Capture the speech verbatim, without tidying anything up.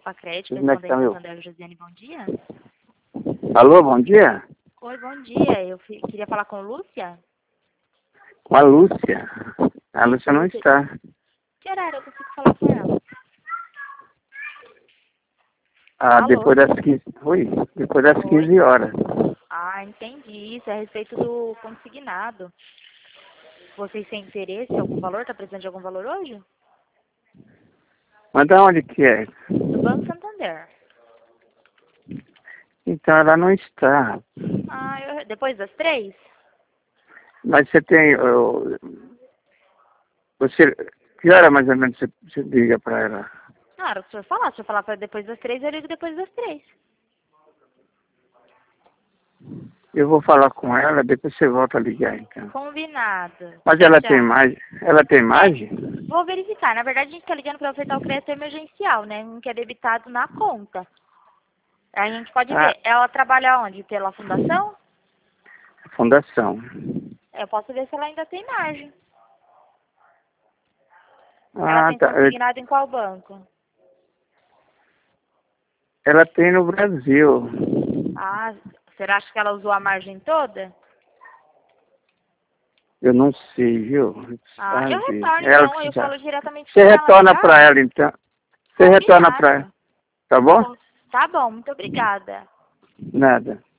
Facred, Como é que tá, meu? Santander, Josiane, bom dia. Alô, bom dia? Oi, bom dia. Eu fi- queria falar com Lúcia. Com a Lúcia. A Lúcia não Lúcia. está. Que horário eu consigo falar com ela? Ah, Alô? depois das quinze. Oi? Depois das Oi? quinze horas. Ah, entendi. Isso é a respeito do consignado. Vocês têm interesse em algum valor? Tá precisando de algum valor hoje? Mas da onde que é? Do Banco Santander. Então ela não está. Ah, eu- depois das três? Mas você tem. eu- Você. Que hora mais ou menos você, você liga para ela? Ah, era o que o senhor falar. Se o senhor falar para depois das três, eu ligo depois das três. Eu vou falar com ela, depois você volta a ligar então. Combinado. Mas Tchau, ela tchau. tem mais. Ela tem mais? Vou verificar. Na verdade, a gente está ligando para ofertar o crédito emergencial, né? Um que é debitado na conta. Aí a gente pode Ah, ver. Ela trabalha onde? Pela fundação? fundação. Eu posso ver se ela ainda tem margem. Ela Ah, tem tá. consignado em qual banco? Ela tem no Brasil. Ah, será que ela usou a margem toda? Eu não sei, viu? Ah, eu Sabe? retorno Ela então. que Eu já. falo diretamente com Você ela, retorna legal? para ela então. Você retorna para ela. Combinado. Tá bom? Tá bom, muito obrigada. Nada.